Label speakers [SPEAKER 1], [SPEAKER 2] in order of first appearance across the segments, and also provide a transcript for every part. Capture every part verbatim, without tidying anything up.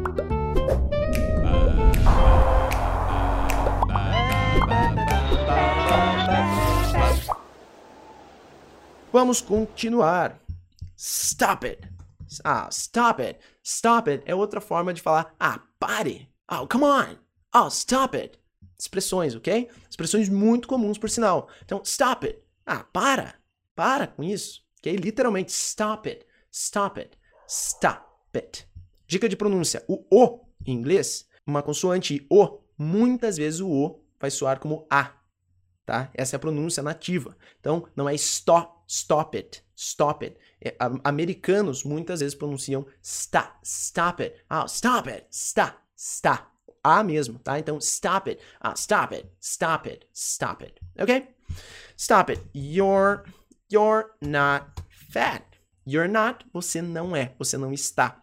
[SPEAKER 1] Vamos continuar. Stop it. Ah, stop it. Stop it é outra forma de falar, ah, pare. Oh, come on. Oh, stop it. Expressões, ok? Expressões muito comuns, por sinal. Então, stop it. Ah, para. Para com isso. Ok? Literalmente, stop it. Stop it. Stop it. Dica de pronúncia. O O, em inglês, uma consoante O, muitas vezes o O vai soar como A. Tá? Essa é a pronúncia nativa. Então, não é stop, stop it, stop it. É, americanos muitas vezes pronunciam stop, stop it. Ah, stop it, stop, stop. A mesmo, tá? Então, stop it. Ah, stop it, stop it, stop it. Ok? Stop it. You're, you're not fat. You're not, você não é, você não está.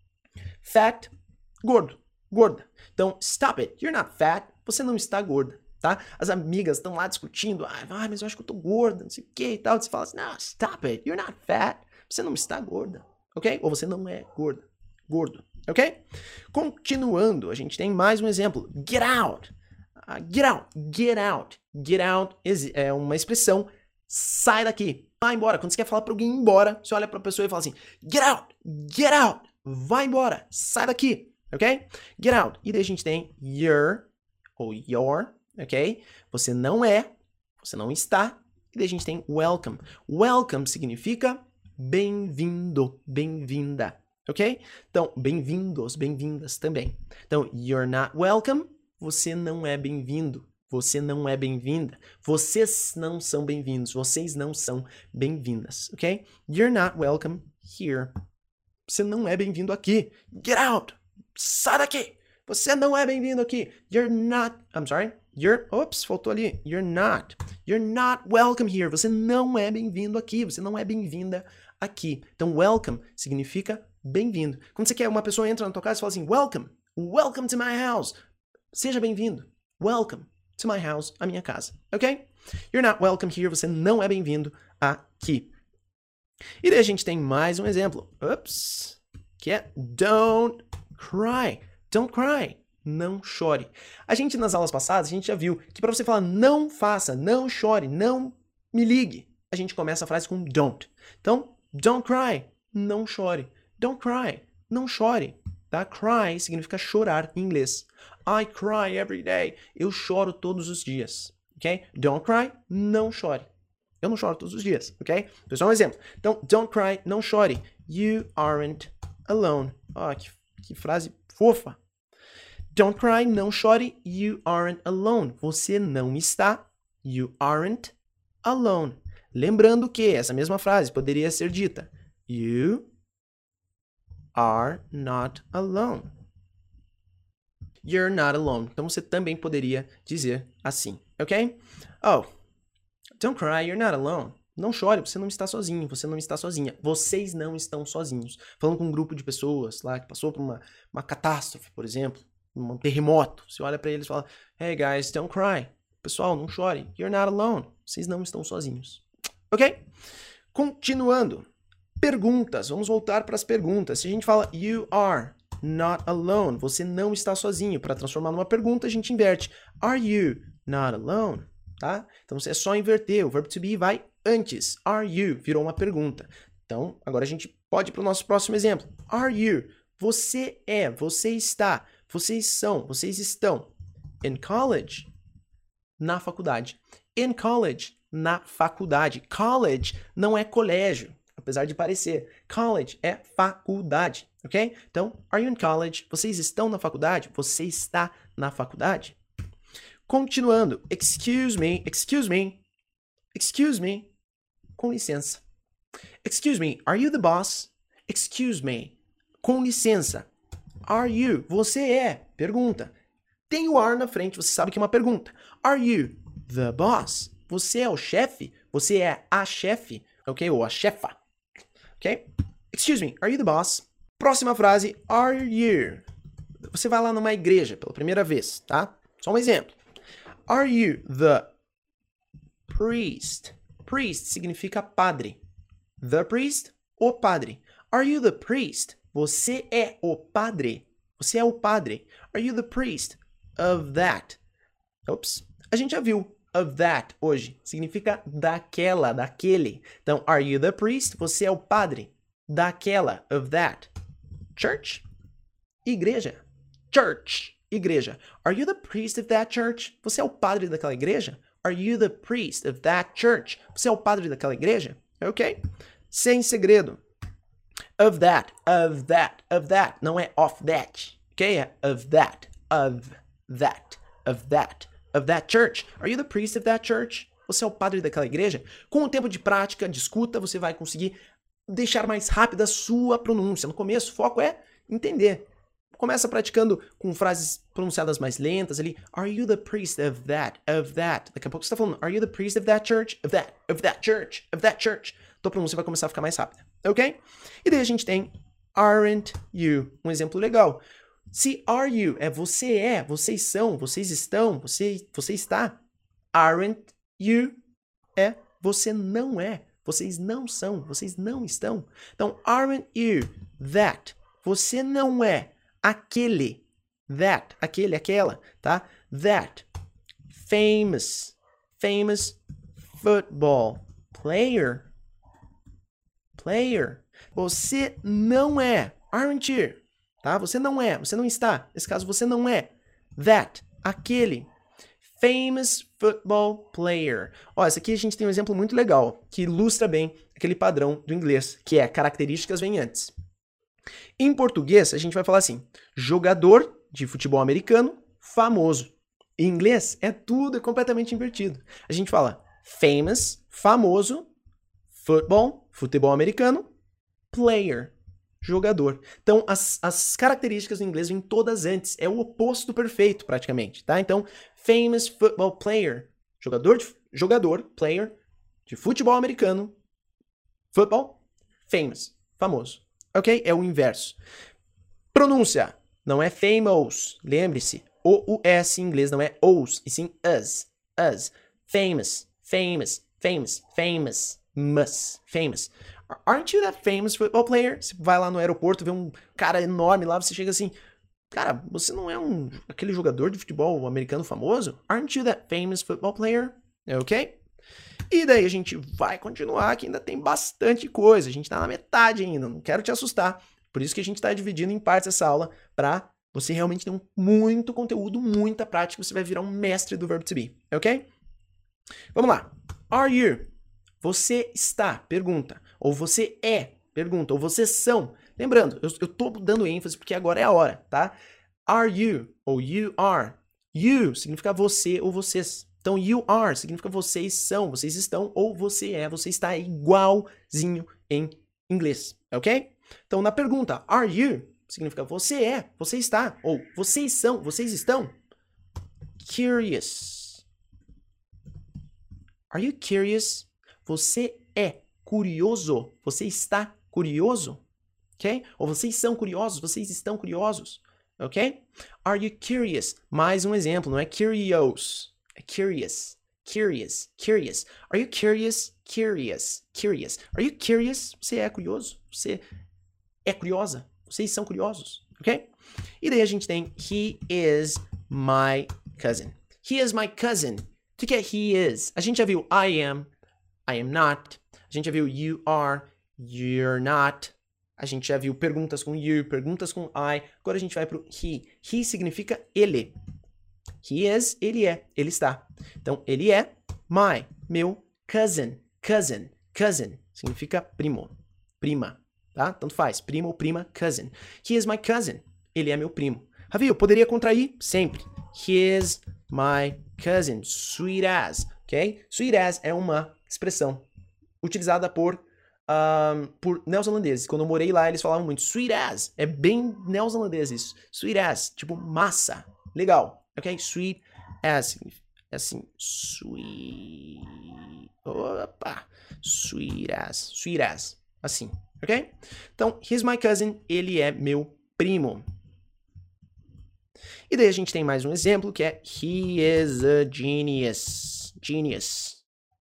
[SPEAKER 1] Fat, gordo, gorda. Então, stop it. You're not fat. Você não está gorda. Tá? As amigas estão lá discutindo, ah, mas eu acho que eu tô gorda, não sei o que e tal. Você fala assim, não, stop it, you're not fat. Você não está gorda, ok? Ou você não é gorda, gordo, ok? Continuando, a gente tem mais um exemplo. Get out. Uh, get out, get out. Get out é uma expressão, sai daqui, vai embora. Quando você quer falar para alguém ir embora, você olha para a pessoa e fala assim, get out, get out, vai embora, sai daqui, ok? Get out. E daí a gente tem your ou your, ok? Você não é, você não está. E daí a gente tem welcome. Welcome significa bem-vindo, bem-vinda, ok? Então, bem-vindos, bem-vindas também. Então, you're not welcome, você não é bem-vindo, você não é bem-vinda, vocês não são bem-vindos, vocês não são bem-vindas, ok? You're not welcome here. Você não é bem-vindo aqui. Get out! Sai daqui! Você não é bem-vindo aqui. You're not... I'm sorry. You're... Ops, faltou ali. You're not. You're not welcome here. Você não é bem-vindo aqui. Você não é bem-vinda aqui. Então, welcome significa bem-vindo. Quando você quer uma pessoa entra na tua casa e fala assim, welcome. Welcome to my house. Seja bem-vindo. Welcome to my house. A minha casa. Ok? You're not welcome here. Você não é bem-vindo aqui. E daí a gente tem mais um exemplo. Ops. Que é don't cry. Don't cry. Não chore. A gente, nas aulas passadas, a gente já viu que para você falar não faça, não chore, não me ligue, a gente começa a frase com don't. Então, don't cry. Não chore. Don't cry. Não chore. Tá? Cry significa chorar em inglês. I cry every day. Eu choro todos os dias. Ok? Don't cry. Não chore. Eu não choro todos os dias. Ok? Então, só um exemplo. Então, don't cry. Não chore. You aren't alone. Oh, que, que frase fofa. Don't cry, não chore, you aren't alone. Você não está, you aren't alone. Lembrando que essa mesma frase poderia ser dita, you are not alone. You're not alone. Então você também poderia dizer assim, ok? Oh, don't cry, you're not alone. Não chore, você não está sozinho, você não está sozinha. Vocês não estão sozinhos. Falando com um grupo de pessoas lá que passou por uma, uma catástrofe, por exemplo. Um terremoto, você olha para eles e fala, hey guys, don't cry. Pessoal, não chore. You're not alone. Vocês não estão sozinhos. Ok? Continuando. Perguntas. Vamos voltar para as perguntas. Se a gente fala you are not alone, você não está sozinho. Para transformar numa pergunta, a gente inverte. Are you not alone? Tá? Então, é só inverter. O verbo to be vai antes. Are you? Virou uma pergunta. Então, agora a gente pode ir para o nosso próximo exemplo. Are you? Você é. Você está. Vocês são, vocês estão in college, na faculdade. In college, na faculdade. College não é colégio, apesar de parecer. College é faculdade, ok? Então, are you in college? Vocês estão na faculdade? Você está na faculdade? Continuando. Excuse me, excuse me, excuse me. Com licença. Excuse me, are you the boss? Excuse me. Com licença. Are you? Você é. Pergunta. Tem o are na frente, você sabe que é uma pergunta. Are you the boss? Você é o chefe? Você é a chefe? Ok? Ou a chefa? Ok? Excuse me, are you the boss? Próxima frase. Are you? Você vai lá numa igreja pela primeira vez, tá? Só um exemplo. Are you the priest? Priest significa padre. The priest, o padre. Are you the priest? Você é o padre? Você é o padre. Are you the priest of that? Ops. A gente já viu of that hoje. Significa daquela, daquele. Então, are you the priest? Você é o padre daquela, of that. Church. Igreja. Church. Igreja. Are you the priest of that church? Você é o padre daquela igreja? Are you the priest of that church? Você é o padre daquela igreja? Ok? Sem segredo. Of that, of that, of that. Não é of that. Ok? É of that, of that, of that, of that church. Are you the priest of that church? Você é o padre daquela igreja? Com o tempo de prática, de escuta, você vai conseguir deixar mais rápida a sua pronúncia. No começo, o foco é entender. Começa praticando com frases pronunciadas mais lentas ali. Are you the priest of that, of that? Daqui a pouco você está falando, are you the priest of that church? Of that, of that church, of that church. Tua pronúncia vai começar a ficar mais rápida, ok? E daí a gente tem aren't you, um exemplo legal. Se are you é você é, vocês são, vocês estão, você, você está. Aren't you é você não é, vocês não são, vocês não estão. Então, aren't you that? Você não é aquele, that, aquele, aquela, tá? That famous, famous football player, player. Você não é, aren't you, tá? Você não é, você não está. Nesse caso, você não é that, aquele famous football player. Ó, esse aqui a gente tem um exemplo muito legal, que ilustra bem aquele padrão do inglês, que é características vêm antes. Em português, a gente vai falar assim, jogador de futebol americano famoso. Em inglês, é tudo é completamente invertido. A gente fala famous, famoso, football, futebol americano, player, jogador. Então, as, as características do inglês vêm todas antes. É o oposto perfeito, praticamente, tá? Então, famous football player, jogador, de, jogador, player, de futebol americano, football, famous, famoso. Ok? É o inverso. Pronúncia. Não é famous. Lembre-se. O U S em inglês não é os, e sim us. Us. Famous. Famous. Famous. Famous. Must. Famous. Aren't you that famous football player? Você vai lá no aeroporto, vê um cara enorme lá, você chega assim, cara, você não é um aquele jogador de futebol americano famoso? Aren't you that famous football player? Ok? E daí a gente vai continuar, que ainda tem bastante coisa. A gente tá na metade ainda, não quero te assustar. Por isso que a gente tá dividindo em partes essa aula, pra você realmente ter um, muito conteúdo, muita prática, você vai virar um mestre do verbo to be, ok? Vamos lá. Are you? Você está, pergunta. Ou você é, pergunta. Ou vocês são. Lembrando, eu, eu tô dando ênfase porque agora é a hora, tá? Are you? Ou you are. You significa você ou vocês. Então, you are significa vocês são, vocês estão, ou você é, você está igualzinho em inglês, ok? Então, na pergunta, are you? Significa você é, você está, ou vocês são, vocês estão. Curious. Are you curious? Você é curioso, você está curioso, ok? Ou vocês são curiosos, vocês estão curiosos, ok? Are you curious? Mais um exemplo, não é curious. Curious, curious, curious. Are you curious? Curious, curious. Are you curious? Você é curioso? Você é curiosa? Vocês são curiosos, ok? E daí a gente tem he is my cousin. He is my cousin. O que é he is? A gente já viu I am, I am not. A gente já viu you are, you're not. A gente já viu perguntas com you, perguntas com I. Agora a gente vai pro he. He significa ele. He is, ele é, ele está. Então, ele é my, meu cousin, cousin, cousin. Significa primo, prima, tá? Tanto faz, primo ou prima, cousin. He is my cousin, ele é meu primo. Ravi, eu poderia contrair sempre. He is my cousin, sweet as, ok? Sweet as é uma expressão utilizada por, um, por neozelandeses. Quando eu morei lá, eles falavam muito sweet as. É bem neozelandês isso. Sweet as, tipo massa. Legal. Ok? Sweet as. É assim. Sweet. Opa. Sweet as. Sweet as. Assim. Ok? Então, he's my cousin. Ele é meu primo. E daí a gente tem mais um exemplo que é he is a genius. Genius.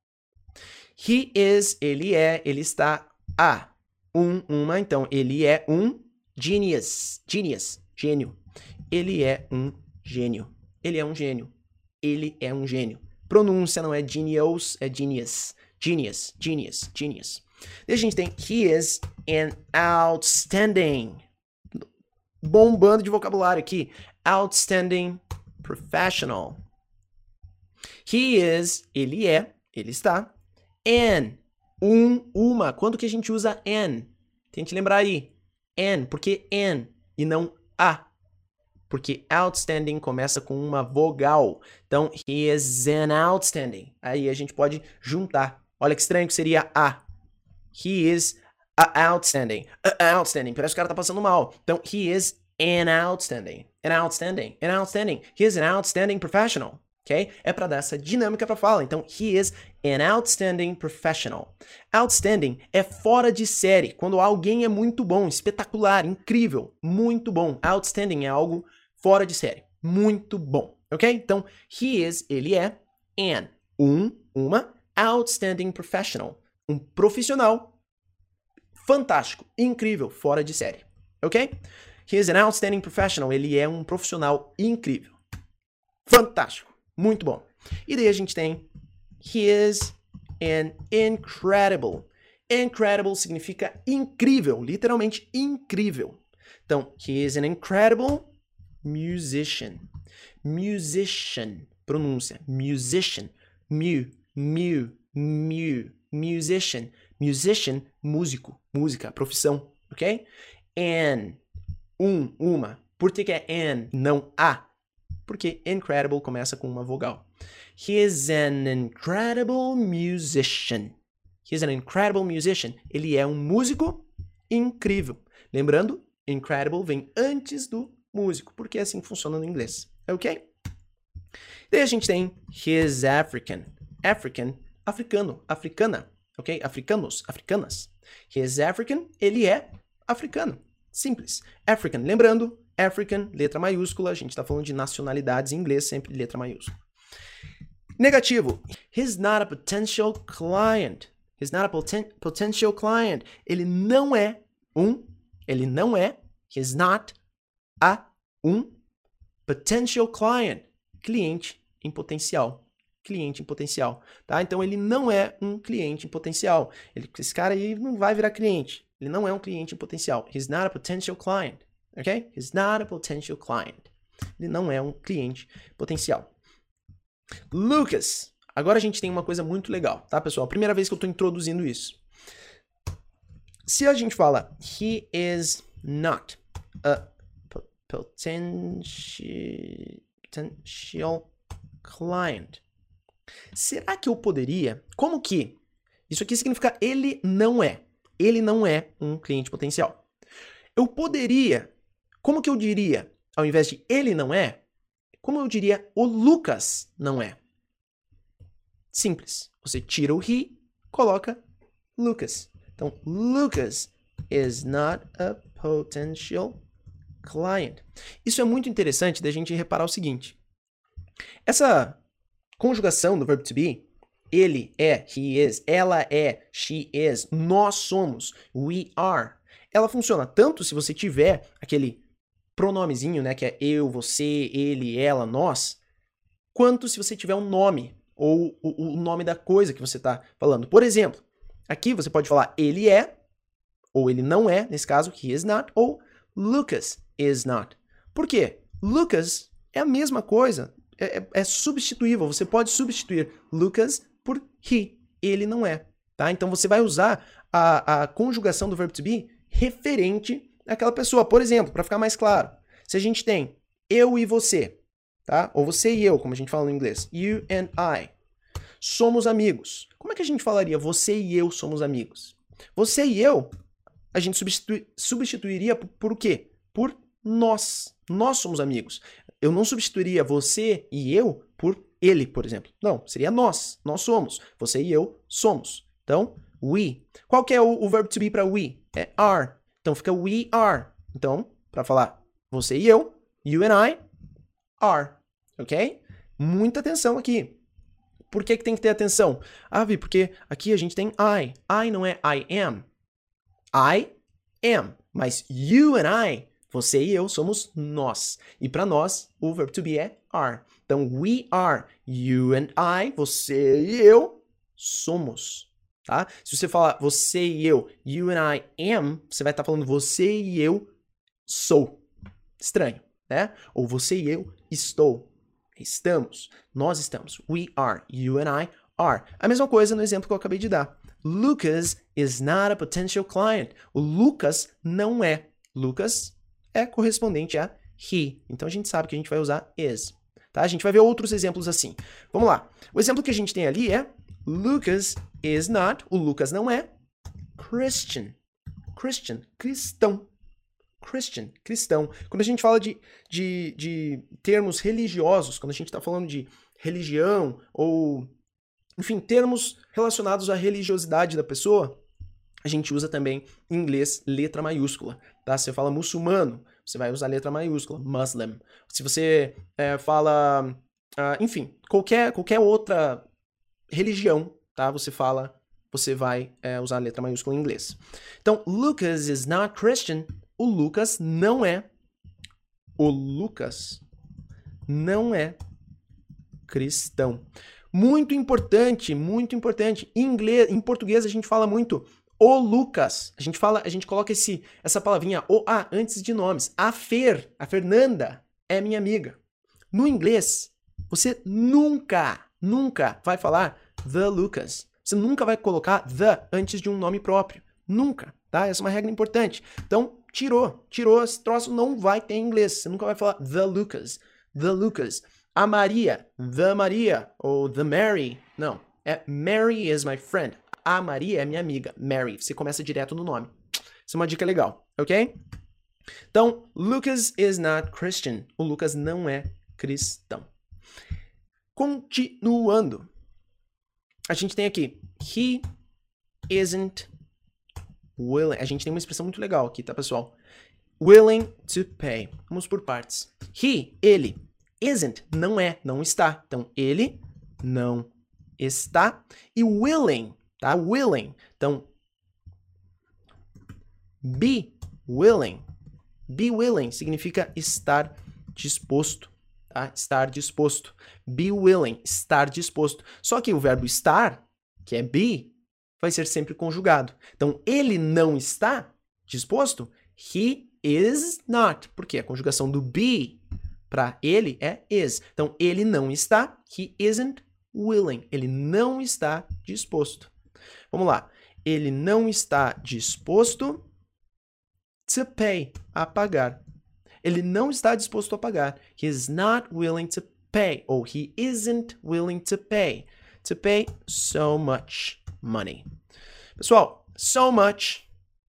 [SPEAKER 1] He is. Ele é. Ele está a. Um, uma. Então, ele é um genius. Genius. gênio. Ele é um gênio. Ele é um gênio. Ele é um gênio. Pronúncia não é genius, é genius. Genius, genius, genius. Daí a gente tem he is an outstanding. Bombando de vocabulário aqui. Outstanding professional. He is, ele é, ele está. An, um, uma. Quando que a gente usa an? Tente lembrar aí. An, por que an e não a? Porque outstanding começa com uma vogal. Então, he is an outstanding. Aí a gente pode juntar. Olha que estranho que seria a. He is a outstanding. A outstanding. Parece que o cara tá passando mal. Então, he is an outstanding. An outstanding. An outstanding. He is an outstanding professional. Ok? É para dar essa dinâmica para fala. Então, he is an outstanding professional. Outstanding é fora de série. Quando alguém é muito bom, espetacular, incrível, muito bom. Outstanding é algo fora de série. Muito bom. Ok? Então, he is, ele é, an, um, uma, outstanding professional. Um profissional fantástico, incrível, fora de série. Ok? He is an outstanding professional. Ele é um profissional incrível. Fantástico. Muito bom. E daí a gente tem he is an incredible. Incredible significa incrível, literalmente incrível. Então, he is an incredible musician. Musician. Pronúncia. Musician. Mu, mu, mu. Musician. Musician, músico. Música, profissão. Ok? An. Um, uma. Por que que é an, não a? Porque incredible começa com uma vogal. He is an incredible musician. He is an incredible musician. Ele é um músico incrível. Lembrando, incredible vem antes do músico, porque é assim que funciona no inglês. Ok? Daí a gente tem he is African. African, africano, africana. Ok? Africanos, africanas. He is African, ele é africano. Simples. African, lembrando, African, letra maiúscula, a gente está falando de nacionalidades em inglês, sempre letra maiúscula. Negativo. He's not a potential client. He's not a poten potential client. Ele não é um, ele não é, he's not a um potential client. Cliente em potencial. Cliente em potencial, tá? Então ele não é um cliente em potencial. Ele, esse cara aí não vai virar cliente. Ele não é um cliente em potencial. He's not a potential client. Ok? He's not a potential client. Ele não é um cliente potencial. Lucas. Agora a gente tem uma coisa muito legal, tá, pessoal? Primeira vez que eu estou introduzindo isso. Se a gente fala he is not a potential client, será que eu poderia... Como que? Isso aqui significa ele não é. Ele não é um cliente potencial. Eu poderia... Como que eu diria, ao invés de ele não é, como eu diria o Lucas não é? Simples. Você tira o he, coloca Lucas. Então, Lucas is not a potential client. Isso é muito interessante da gente reparar o seguinte. Essa conjugação do verbo to be, ele é, he is, ela é, she is, nós somos, we are. Ela funciona tanto se você tiver aquele pronomezinho, né, que é eu, você, ele, ela, nós, quanto se você tiver um nome, ou o, o nome da coisa que você está falando. Por exemplo, aqui você pode falar ele é, ou ele não é, nesse caso, he is not, ou Lucas is not. Por quê? Lucas é a mesma coisa, é, é, é substituível, você pode substituir Lucas por he, ele não é, tá? Então você vai usar a, a conjugação do verbo to be referente àquela pessoa. Por exemplo, para ficar mais claro, se a gente tem eu e você, tá? Ou você e eu, como a gente fala no inglês, you and I, somos amigos. Como é que a gente falaria você e eu somos amigos? Você e eu, a gente substitui, substituiria por, por o quê? Por nós. Nós somos amigos. Eu não substituiria você e eu por ele, por exemplo. Não, seria nós. Nós somos. Você e eu somos. Então, we. Qual que é o, o verbo to be para we? É are. Então fica we are. Então, para falar você e eu, you and I are. Ok? Muita atenção aqui. Por que que tem que ter atenção? Ah, Vi, porque aqui a gente tem I. I não é I am. I am. Mas you and I Você e eu somos nós. E para nós, o verbo to be é are. Então, we are. You and I, você e eu, somos. Tá? Se você falar você e eu, you and I am, você vai estar falando você e eu sou. Estranho, né? Ou você e eu estou. Estamos. Nós estamos. We are. You and I are. A mesma coisa no exemplo que eu acabei de dar. Lucas is not a potential client. O Lucas não é. Lucas é correspondente a he. Então a gente sabe que a gente vai usar is. Tá? A gente vai ver outros exemplos assim. Vamos lá. O exemplo que a gente tem ali é Lucas is not. O Lucas não é Christian. Christian. Cristão. Christian, cristão. Quando a gente fala de, de, de termos religiosos, quando a gente está falando de religião ou, enfim, termos relacionados à religiosidade da pessoa, a gente usa também em inglês letra maiúscula. Tá? Se você fala muçulmano, você vai usar letra maiúscula, Muslim. Se você é, fala, uh, enfim, qualquer, qualquer outra religião, tá? Você fala, você vai é, usar a letra maiúscula em inglês. Então, Lucas is not Christian. O Lucas não é. O Lucas não é cristão. Muito importante, muito importante. Em inglês, em português a gente fala muito o Lucas. A gente fala, a gente coloca esse, essa palavrinha o a antes de nomes. A Fer, a Fernanda é minha amiga. No inglês, você nunca, nunca vai falar the Lucas. Você nunca vai colocar the antes de um nome próprio. Nunca, tá? Essa é uma regra importante. Então, tirou, tirou, esse troço não vai ter em inglês. Você nunca vai falar the Lucas, the Lucas. A Maria, the Maria, ou the Mary. Não, é Mary is my friend. A Maria é minha amiga, Mary. Você começa direto no nome. Isso é uma dica legal, ok? Então, Lucas is not Christian. O Lucas não é cristão. Continuando. A gente tem aqui, he isn't willing. A gente tem uma expressão muito legal aqui, tá, pessoal? Willing to pay. Vamos por partes. He, ele. Isn't, não é, não está. Então, ele não está. E willing, tá? Willing. Então, be willing. Be willing significa estar disposto, tá? Estar disposto. Be willing, estar disposto. Só que o verbo estar, que é be, vai ser sempre conjugado. Então, ele não está disposto. He is not. Porque a conjugação do be para ele é is. Então, ele não está. He isn't willing. Ele não está disposto. Vamos lá. Ele não está disposto to pay, a pagar. Ele não está disposto a pagar. He is not willing to pay. Ou he isn't willing to pay. To pay so much money. Pessoal, so much,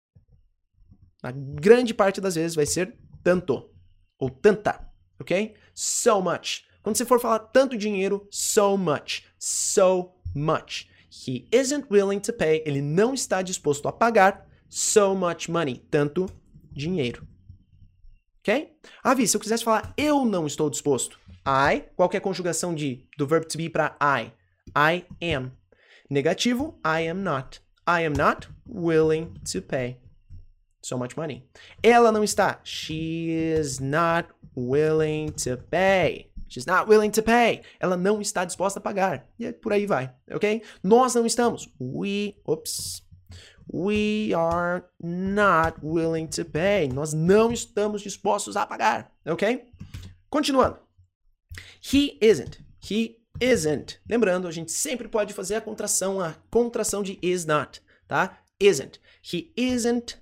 [SPEAKER 1] na grande parte das vezes vai ser tanto. Ou tanta. Ok? So much. Quando você for falar tanto dinheiro, so much. So much. He isn't willing to pay. Ele não está disposto a pagar so much money. Tanto dinheiro. Ok? Ah, Vi, se eu quisesse falar eu não estou disposto. I, qual que é a conjugação de, do verbo to be para I? I am. Negativo, I am not. I am not willing to pay so much money. Ela não está. She is not willing to pay. She's not willing to pay. Ela não está disposta a pagar. E por aí vai, ok? Nós não estamos. We, oops. We are not willing to pay. Nós não estamos dispostos a pagar, ok? Continuando. He isn't. He isn't. Lembrando, a gente sempre pode fazer a contração, a contração de is not, tá? Isn't. He isn't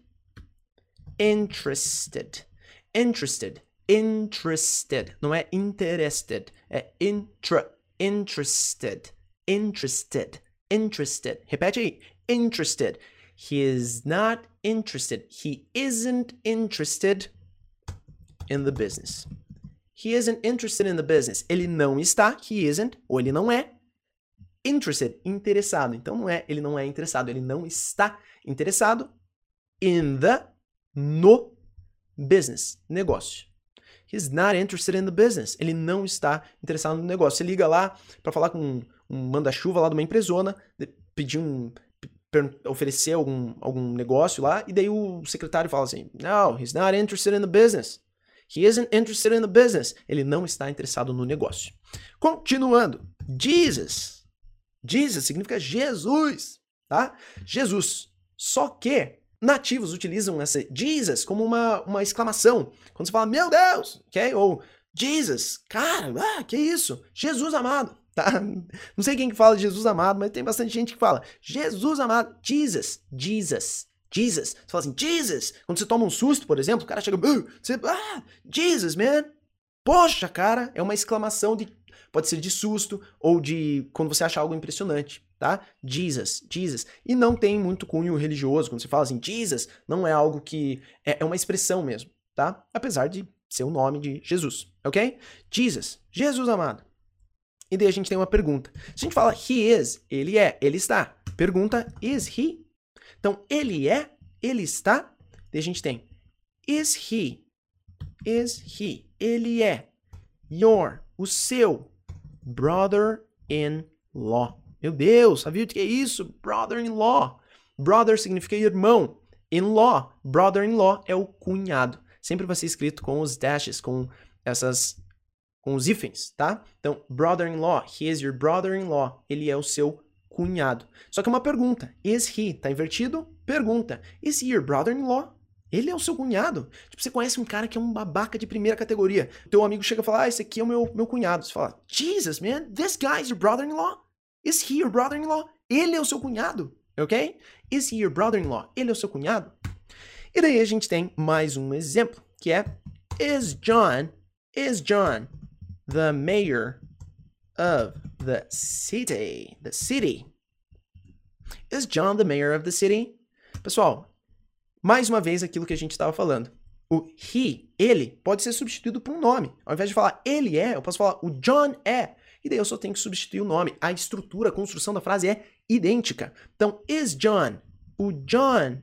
[SPEAKER 1] interested. Interested. Interested. Não é interested. É intra. Interested. Interested. Interested. Repete aí. Interested. He is not interested. He isn't interested in the business. He isn't interested in the business. Ele não está, he isn't, ou ele não é interested, interessado. Então não é, ele não é interessado, ele não está interessado in the, no business, negócio. He's not interested in the business. Ele não está interessado no negócio. Você liga lá para falar com um, um manda-chuva lá de uma empresona, pedir um, oferecer algum, algum negócio lá, e daí o secretário fala assim, no, he's not interested in the business. He isn't interested in the business. Ele não está interessado no negócio. Continuando. Jesus. Jesus significa Jesus, tá? Jesus. Só que nativos utilizam essa Jesus como uma, uma exclamação. Quando você fala, meu Deus, ok? Ou Jesus, cara, ah, que isso? Jesus amado, tá? Não sei quem que fala Jesus amado, mas tem bastante gente que fala Jesus amado, Jesus, Jesus, Jesus. Você fala assim, Jesus. Quando você toma um susto, por exemplo, o cara chega, uh, você, ah, Jesus, man. Poxa, cara, é uma exclamação de, pode ser de susto ou de quando você acha algo impressionante, tá? Jesus, Jesus. E não tem muito cunho religioso. Quando você fala assim, Jesus, não é algo que, é, é uma expressão mesmo, tá? Apesar de ser o nome de Jesus, ok? Jesus, Jesus amado. E daí a gente tem uma pergunta. Se a gente fala he is, ele é, ele está. Pergunta, is he? Então, ele é, ele está. Daí a gente tem is he, is he, ele é your, o seu brother-in-law. Meu Deus, sabia o que é isso? Brother-in-law. Brother significa irmão. In-law, brother-in-law é o cunhado. Sempre vai ser escrito com os dashes, com essas, com os hífens, tá? Então, brother-in-law, he is your brother-in-law. Ele é o seu cunhado. Só que é uma pergunta. Is he? Tá invertido? Pergunta. Is he your brother-in-law? Ele é o seu cunhado? Tipo, você conhece um cara que é um babaca de primeira categoria. Teu amigo chega e fala, ah, esse aqui é o meu, meu cunhado. Você fala, Jesus, man, this guy is your brother-in-law? Is he your brother-in-law? Ele é o seu cunhado, ok? Is he your brother-in-law? Ele é o seu cunhado? E daí a gente tem mais um exemplo, que é, is John, is John the mayor of the city? The city. Is John the mayor of the city? Pessoal, mais uma vez aquilo que a gente estava falando. O he, ele, pode ser substituído por um nome. Ao invés de falar ele é, eu posso falar o John é. E daí eu só tenho que substituir o nome. A estrutura, a construção da frase é idêntica. Então, is John, o John,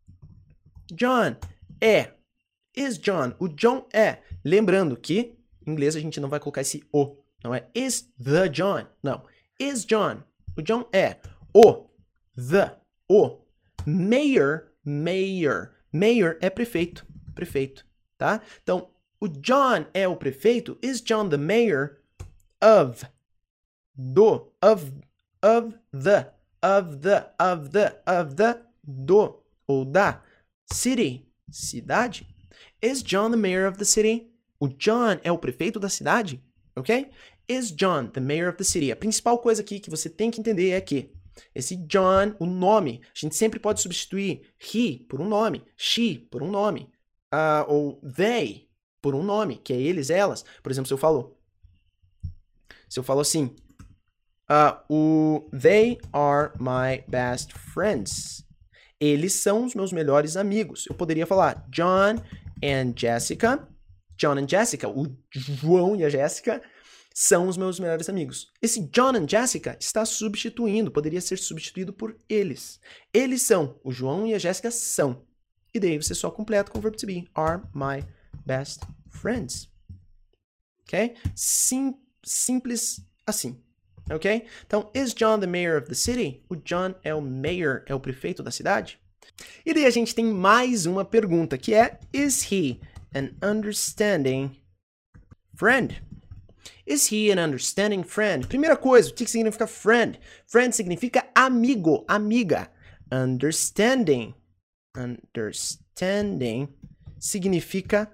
[SPEAKER 1] John é. Is John, o John é. Lembrando que, em inglês, a gente não vai colocar esse o. Não é is the John. Não. Is John, o John é. O, the, o. Mayor, mayor. Mayor é prefeito. Prefeito, tá? Então, o John é o prefeito. Is John the mayor of, do, of, of the, of the, of the, of the, do, ou da, city, cidade? Is John the mayor of the city? O John é o prefeito da cidade, ok? Is John the mayor of the city? A principal coisa aqui que você tem que entender é que esse John, o nome, a gente sempre pode substituir he por um nome, she por um nome, uh, ou they por um nome, que é eles, elas. Por exemplo, se eu falo, se eu falo assim, uh, o they are my best friends. Eles são os meus melhores amigos. Eu poderia falar John and Jessica. John and Jessica, o João e a Jéssica são os meus melhores amigos. Esse John and Jessica está substituindo, poderia ser substituído por eles. Eles são, o João e a Jéssica são. E daí você só completa com o verbo to be. Are my best friends. Ok? Sim, simples assim. Ok? Então, is John the mayor of the city? O John é o mayor, é o prefeito da cidade? E daí a gente tem mais uma pergunta, que é, is he an understanding friend? Is he an understanding friend? Primeira coisa, o que significa friend? Friend significa amigo, amiga. Understanding. Understanding significa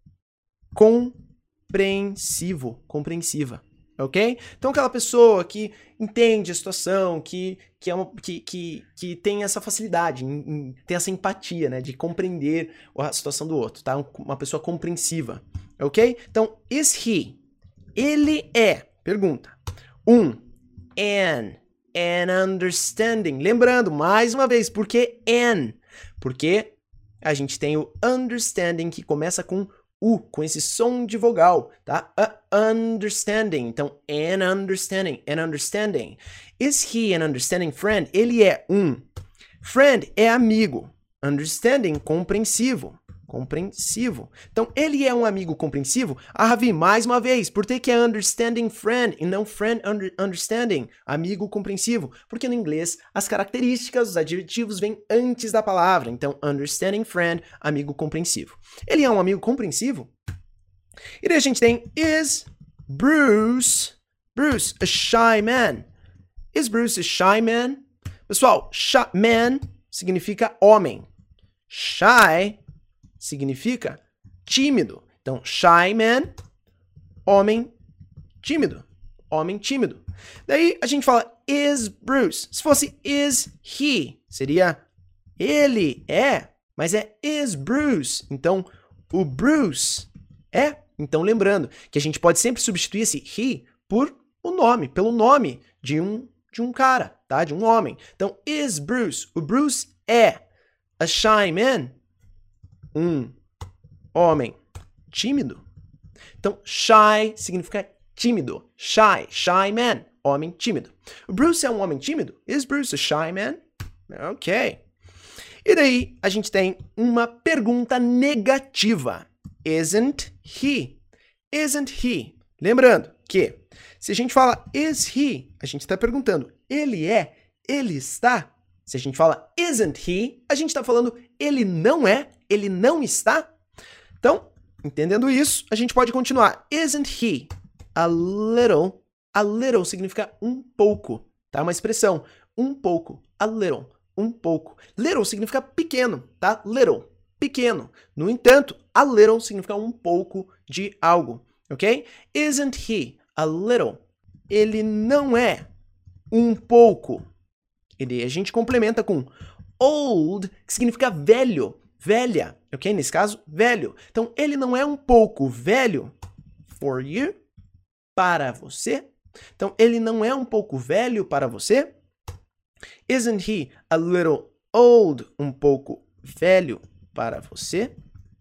[SPEAKER 1] compreensivo, compreensiva. Ok? Então, aquela pessoa que entende a situação, que, que, é uma, que, que, que tem essa facilidade, em, em, tem essa empatia, né? De compreender a situação do outro, tá? Uma pessoa compreensiva. Ok? Então, is he? Ele é, pergunta, um, an, an understanding. Lembrando, mais uma vez, por que an? Porque a gente tem o understanding que começa com U, com esse som de vogal, tá? A understanding. Então, an understanding, an understanding. Is he an understanding friend? Ele é um. Friend é amigo. Understanding, compreensivo. compreensivo. Então, ele é um amigo compreensivo? Ah, Ravi, mais uma vez, por que que é understanding friend e não friend under, understanding? Amigo compreensivo. Porque no inglês, as características, os adjetivos vêm antes da palavra. Então, understanding friend, amigo compreensivo. Ele é um amigo compreensivo? E daí a gente tem, is Bruce, Bruce, a shy man? Is Bruce a shy man? Pessoal, shy man significa homem. Shy significa tímido. Então, shy man, homem tímido. Homem tímido. Daí a gente fala, is Bruce. Se fosse is he, seria ele é, mas é is Bruce. Então, o Bruce é. Então, lembrando que a gente pode sempre substituir esse he por o nome, pelo nome de um, de um cara, tá? De um homem. Então, is Bruce. O Bruce é a shy man, um homem tímido. Então, shy significa tímido. Shy, shy man, homem tímido. O Bruce é um homem tímido? Is Bruce a shy man? Ok. E daí, a gente tem uma pergunta negativa. Isn't he? Isn't he? Lembrando que, se a gente fala is he, a gente está perguntando, ele é, ele está? Se a gente fala isn't he, a gente está falando ele não é, ele não está? Então, entendendo isso, a gente pode continuar. Isn't he a little? A little significa um pouco, tá? Uma expressão, um pouco, a little, um pouco. Little significa pequeno, tá? Little, pequeno. No entanto, a little significa um pouco de algo, ok? Isn't he a little? Ele não é um pouco. E daí a gente complementa com old, que significa velho, velha, ok? Nesse caso, velho. Então, ele não é um pouco velho for you, para você. Então, ele não é um pouco velho para você. Isn't he a little old? Um pouco velho para você.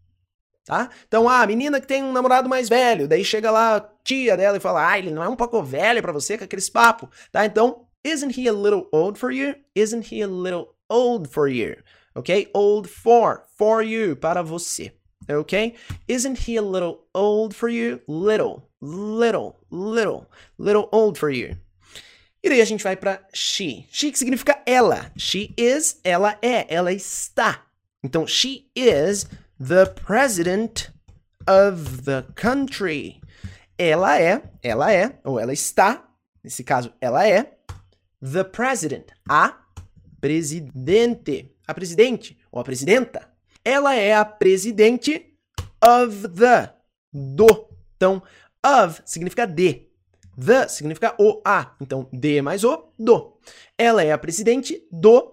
[SPEAKER 1] Tá? Então, ah, a menina que tem um namorado mais velho, daí chega lá a tia dela e fala, ah, ele não é um pouco velho para você, com aqueles papos, tá? Então, isn't he a little old for you? Isn't he a little old for you? Ok? Old for, for you, para você. Ok? Isn't he a little old for you? Little, little, little, little old for you. E daí a gente vai para she. She que significa ela. She is, ela é, ela está. Então, she is the president of the country. Ela é, ela é, ou ela está, nesse caso, ela é the president, a presidente, a presidente, ou a presidenta. Ela é a presidente of the, do. Então, of significa de. The significa o, a. Então, de mais o, do. Ela é a presidente do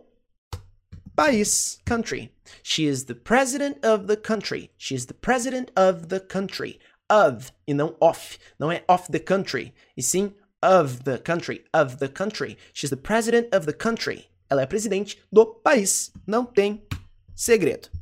[SPEAKER 1] país, country. She is the president of the country. She is the president of the country. Of, e não of. Não é of the country, e sim of the country. Of the country. She's the president of the country. Ela é a presidente do país. Não tem segredo.